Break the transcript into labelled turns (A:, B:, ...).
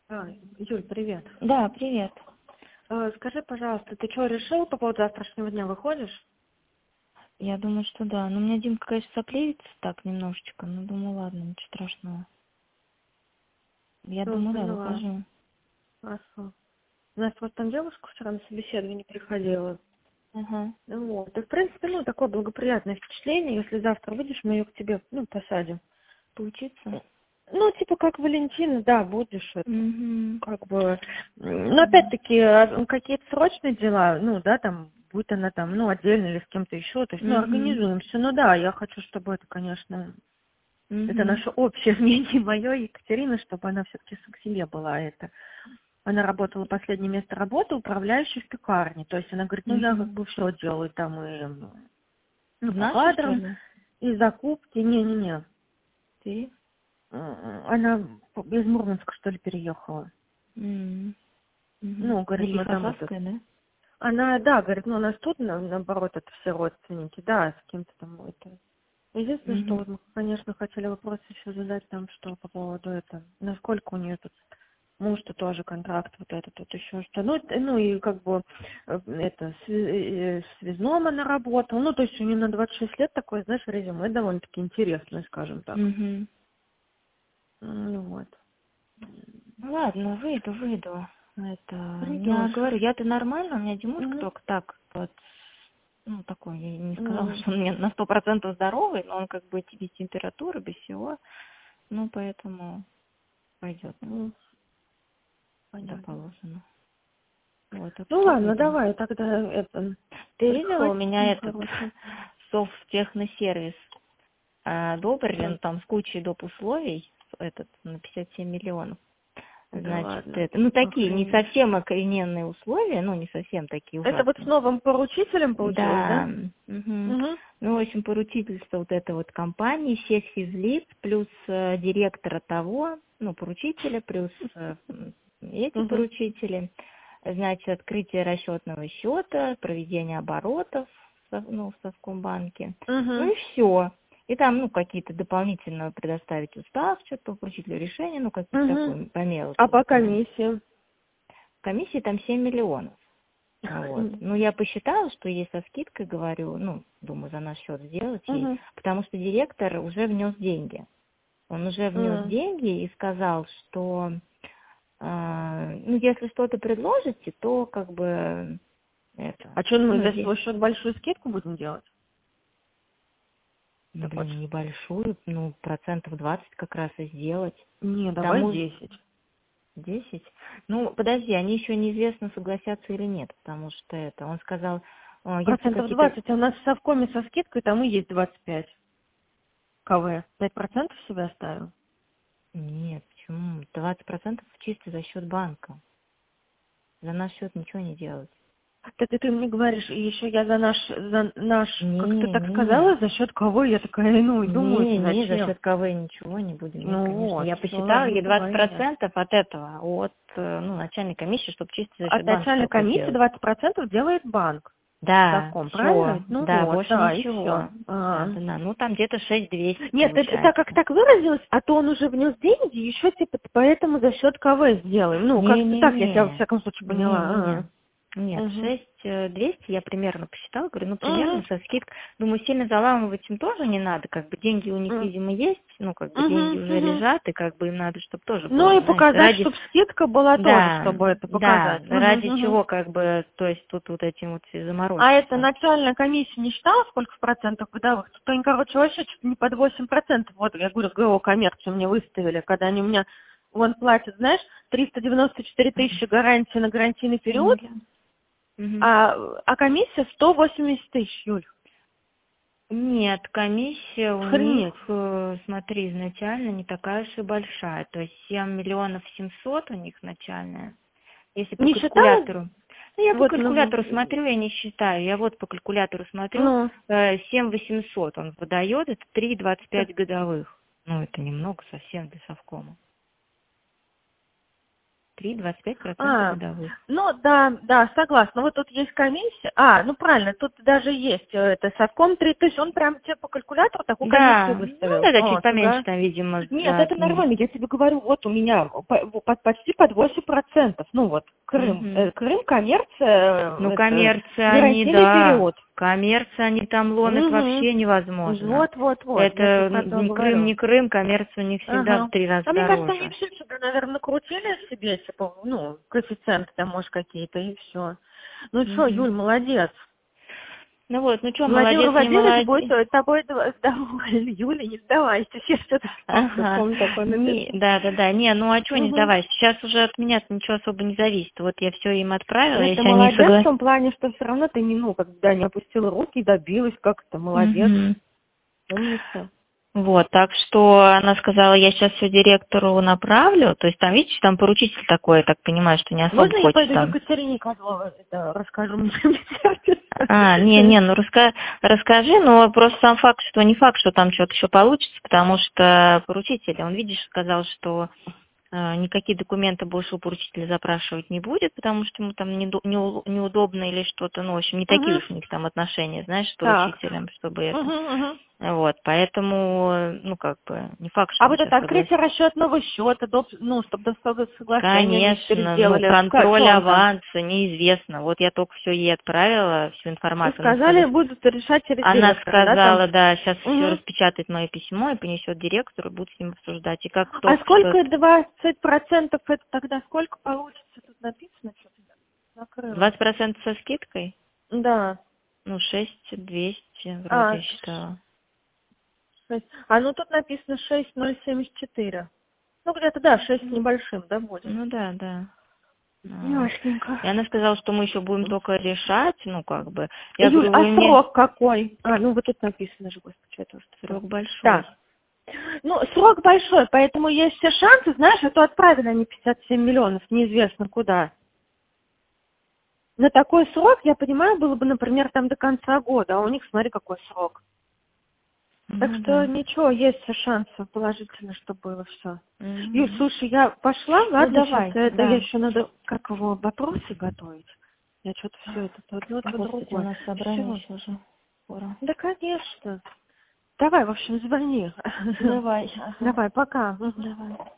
A: А, Юль, привет.
B: Да, привет.
A: Скажи, пожалуйста, ты что, решил по поводу завтрашнего дня выходишь?
B: Я думаю, что да. Но у меня Димка, конечно, соплеется так немножечко. Но думаю, ладно, ничего страшного. Я
A: Ну,
B: думаю, да,
A: поняла.
B: выхожу.
A: Хорошо. У нас вот там девушка вчера на собеседование приходила.
B: Ага.
A: Ну вот. И, в принципе, такое благоприятное впечатление. Если завтра выйдешь, мы ее к тебе, посадим.
B: Поучиться?
A: Типа как Валентина, да, будешь это.
B: Угу.
A: Как бы, но опять-таки, какие-то срочные дела, да, там, будь она там, отдельно или с кем-то еще, то есть,
B: Угу.
A: организуемся. Да, я хочу, чтобы это, конечно, это
B: Угу.
A: наше общее мнение, мое и Екатерины, чтобы она все-таки к себе была это. Она работала, последнее место работы, управляющей в пекарне. То есть она говорит, я как
B: Угу.
A: бы все делаю там и
B: В
A: по
B: нашей, что
A: кадрам,
B: ли?
A: и закупки. Не-не-не.
B: Ты?
A: Она из Мурманска, что ли, переехала.
B: Угу. Угу.
A: Говорит, мы там этот...
B: Великосавская, да?
A: Она, да, говорит, у нас тут, наоборот, это все родственники, да, с кем-то там это. Единственное, что
B: Угу.
A: вот мы, конечно, хотели вопрос еще задать там, что по поводу этого, насколько у нее тут муж-то тоже контракт вот этот вот еще что. И как бы это связном она работала. То есть у нее на 26 лет такое, знаешь, резюме довольно-таки интересное, скажем так.
B: Угу.
A: Вот.
B: Ну ладно, выйду. Это, я
A: Придешь.
B: говорю, я-то нормально, у меня Димушка
A: Мгм.
B: только так вот, такой, я не сказала,
A: М,
B: что он мне на 100% здоровый, но он как бы без температуры, без всего, поэтому пойдет,
A: м,
B: да,
A: Понятно.
B: положено. Вот, так
A: Ну
B: что
A: ладно,
B: выйду.
A: давай тогда это
B: Ты видела у
A: прихватим
B: меня этот
A: хороший.
B: софттехносервис одобрили,
A: М,
B: там с кучей доп. Условий, этот, на 57 миллионов.
A: Да
B: Значит,
A: ладно.
B: это, такие не
A: Охренеть.
B: совсем окорененные условия, не совсем такие
A: Это вот с
B: ужасные.
A: новым поручителем получилось, да?
B: Да, мгм.
A: Угу.
B: В общем, поручительство вот этой вот компании, всех физлиц, плюс директора того, поручителя, плюс эти
A: Угу.
B: поручители, значит, открытие расчетного счета, проведение оборотов в Совкомбанке,
A: Угу.
B: и все. И там, какие-то дополнительно предоставить устав, что-то по поручителю решения, какие-то
A: Угу.
B: такое, по
A: А
B: мелочи в
A: по
B: основном.
A: комиссии?
B: Комиссии там 7 миллионов. Вот. Я посчитала, что ей со скидкой говорю, думаю, за наш счет сделать ей,
A: Угу.
B: потому что директор уже внес деньги. Он уже внес деньги и сказал, что, если что-то предложите, то как бы это,
A: А что, мы за
B: здесь,
A: свой счет большую скидку будем делать? Ты хочешь?
B: небольшую, процентов 20 как раз и сделать.
A: Не,
B: К
A: давай
B: тому же
A: 10.
B: 10. Подожди, они еще неизвестно, согласятся или нет, потому что он сказал, если
A: Процентов
B: какие-то
A: 20, а у нас в Совкоме со скидкой там и есть 25 КВ. 5% себе оставил?
B: Нет, почему? 20% чисто за счет банка. За наш счет ничего не делать.
A: Так и ты мне говоришь, и еще я за наш, как ты так
B: Не,
A: сказала, за счет кого? Я такая, думаю,
B: не, за
A: зачем?
B: счет КВ ничего не будем. Нет,
A: Ну
B: конечно.
A: вот,
B: Я
A: все,
B: посчитала
A: ладно,
B: ей
A: давай, нет.
B: 20% от этого, от начальной комиссии, чтобы чисто за
A: От
B: счет банка
A: начальной
B: только
A: комиссии
B: сделать.
A: 20% делает банк.
B: Да,
A: Совком, правильно
B: все,
A: ведь?
B: да, больше
A: Да, и все.
B: ничего. Да, да, да. Там где-то 6200
A: Нет, ты так как
B: получается.
A: так выразилась, а то он уже внес деньги, еще типа поэтому за счет КВ сделаем. Как-то так я тебя во
B: Не-не-не,
A: всяком случае поняла.
B: не-не-не. Нет,
A: Угу.
B: 6200 я примерно посчитала, говорю, примерно
A: Угу.
B: со скидкой. Думаю, сильно заламывать им тоже не надо, как бы деньги у них, видимо, есть, деньги
A: Угу.
B: уже
A: Угу.
B: лежат, и как бы им надо, чтобы тоже
A: Ну
B: было,
A: и
B: знаешь,
A: показать,
B: ради,
A: чтобы скидка была тоже,
B: да,
A: чтобы это
B: да,
A: показать.
B: ради
A: Угу.
B: чего, как бы, то есть тут вот этим вот все
A: А это
B: заморочиться.
A: начальная комиссия не считала, сколько в процентах годовых? Тут они, вообще чуть не под 8%. Вот, я говорю, ГО коммерцию мне выставили, когда они у меня, вон, платят, знаешь, 394 тысячи гарантии на гарантийный
B: 7
A: период,
B: миллионов. Мгм.
A: а комиссия 180 тысяч, Юль.
B: Нет, комиссия у них,
A: Охренеть.
B: смотри, изначально не такая уж и большая. То есть 7 миллионов 700 у них начальная. Если по
A: Не считала?
B: калькулятору. Я по
A: Вот,
B: калькулятору смотрю, я не считаю. Я вот по калькулятору смотрю,
A: ну,
B: 7 800 он выдает, это 3,25
A: да.
B: годовых. Это немного совсем для совкома. 23-25% годовых.
A: Ну да, согласна. Вот тут есть комиссия. Ну правильно, тут даже есть это совком 3 тысячи. Он прям тебе по калькулятору такую комиссию
B: Да,
A: выставил.
B: ну да, чуть поменьше там, видимо,
A: Нет,
B: за
A: это нормально. Я тебе говорю, вот у меня почти под 8%. Ну вот, Крым.
B: Мгм.
A: Крым, коммерция,
B: Ну,
A: это
B: коммерция, они,
A: гарантийный
B: да,
A: период.
B: коммерция, они там ломят
A: Угу.
B: вообще невозможно.
A: Вот. Я тебе
B: Это
A: про то
B: ни Крым,
A: говорю.
B: ни Крым, коммерция у них всегда в
A: Ага.
B: 3 раза
A: А мне кажется, они
B: дороже.
A: все сюда, наверное, накрутили себе, типа, коэффициенты там, может, какие-то, и все. Ну что,
B: Мгм.
A: Юль, молодец.
B: Ну вот, ну что,
A: Владимир
B: молодец, не
A: Владимирович будет
B: молодец.
A: тобой доволен. Юля, не сдавайся. Я что-то
B: Ага,
A: помню, такое написано.
B: да, не, ну а чего не
A: Угу.
B: сдавайся, сейчас уже от меня ничего особо не зависит, вот я все им отправила,
A: Нет, ты
B: если они
A: молодец в
B: согласны.
A: том плане, что все равно ты когда не опустила руки и добилась как-то. Молодец. Умница.
B: Вот, так что она сказала, я сейчас все директору направлю, то есть там, видите, там поручитель такой, я так понимаю, что не особо
A: Можно я
B: хочет
A: пойду
B: там.
A: Екатерине Козловой расскажу? Мне
B: Ну расскажи, но просто сам факт, что не факт, что там что-то еще получится, потому что поручитель, он, видишь, сказал, что никакие документы больше у поручителя запрашивать не будет, потому что ему там неудобно или что-то, ну, в общем, не такие
A: Угу.
B: уж у них там отношения, знаешь, с
A: Так.
B: поручителем, чтобы это.
A: Угу.
B: Вот, поэтому, ну, как бы, не факт, что
A: А
B: он
A: вот
B: сейчас
A: это открытие
B: согласится.
A: расчетного счета, чтобы соглашение они теперь
B: Конечно, ну,
A: сделали. Что
B: контроль
A: он там?
B: аванса, неизвестно. Вот я только все ей отправила, всю
A: И
B: информацию.
A: сказали, будут решать через
B: Она
A: директора, да, там?
B: сказала, да, сейчас все
A: Угу.
B: распечатает мое письмо и понесет директору, будет с ним обсуждать. И как
A: А
B: только что
A: сколько 20% это тогда сколько получится? Тут написано что-то. Закрыла.
B: 20% со скидкой,
A: Да.
B: ну, 6200 вроде я считала.
A: Ну тут написано 6074. Ну где-то, да, 6 с небольшим, да, будет.
B: Ну да. Вот.
A: Ясненько.
B: И она сказала, что мы еще будем только решать, ну, как бы. Я
A: Юль,
B: говорю,
A: а
B: вы мне
A: срок какой? Ну вот тут написано же, господи, что это уже
B: срок
A: такое.
B: большой.
A: Да. Ну, срок большой, поэтому есть все шансы, знаешь, а то отправили они 57 миллионов, неизвестно куда. На такой срок, я понимаю, было бы, например, там до конца года, а у них, смотри, какой срок. Так
B: Ну
A: что
B: да.
A: ничего, есть все шансы положительно, что было все. Юль,
B: Мгм.
A: слушай, я пошла,
B: Ну
A: ладно, сейчас
B: давай,
A: это я
B: да.
A: еще надо, вопросы готовить. Я что-то все это то одно, то
B: Господи, у
A: другое.
B: нас собрание
A: Все.
B: еще же скоро.
A: Да, конечно. Давай, в общем, звони.
B: Давай, ага.
A: Давай, пока.
B: Давай.